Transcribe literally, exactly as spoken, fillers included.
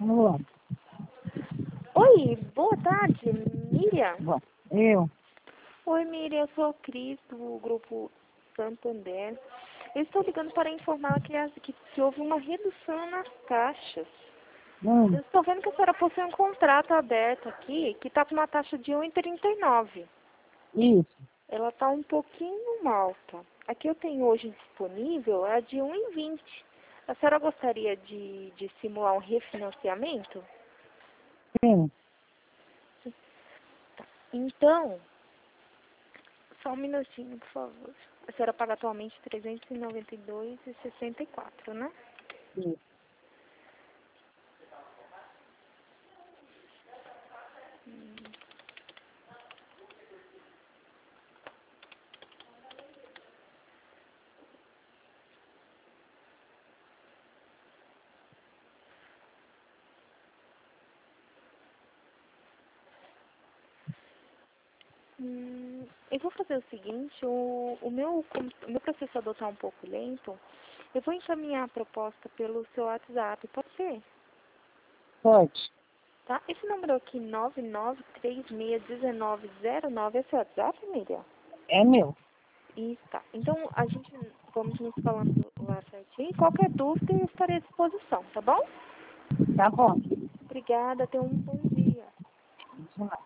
Alô? Oi, boa tarde, Miriam. Bom, eu? Oi, Miriam, eu sou a Cris, do Grupo Santander. Eu estou ligando para informar que, as- que, que houve uma redução nas taxas. Hum, Eu estou vendo que a senhora possui um contrato aberto aqui, que está com uma taxa de um real e trinta e nove. isso. Ela está um pouquinho alta. A que eu tenho hoje disponível é a de um real e vinte. A senhora gostaria de, de simular um refinanciamento? Sim. Então, só um minutinho, por favor. A senhora paga atualmente trezentos e noventa e dois reais e sessenta e quatro, né? Isso. Hum, eu vou fazer o seguinte, o, o, meu, com- o meu processador está um pouco lento. Eu vou encaminhar a proposta pelo seu WhatsApp, pode ser? Pode. Tá? Esse número aqui, nove nove três seis um nove zero nove, é seu WhatsApp, Miriam? É meu. Isso, tá. Então, a gente vamos nos falando lá certinho. Qualquer dúvida, eu estarei à disposição, tá bom? Tá bom. Obrigada, tenha um bom dia. Vamos lá.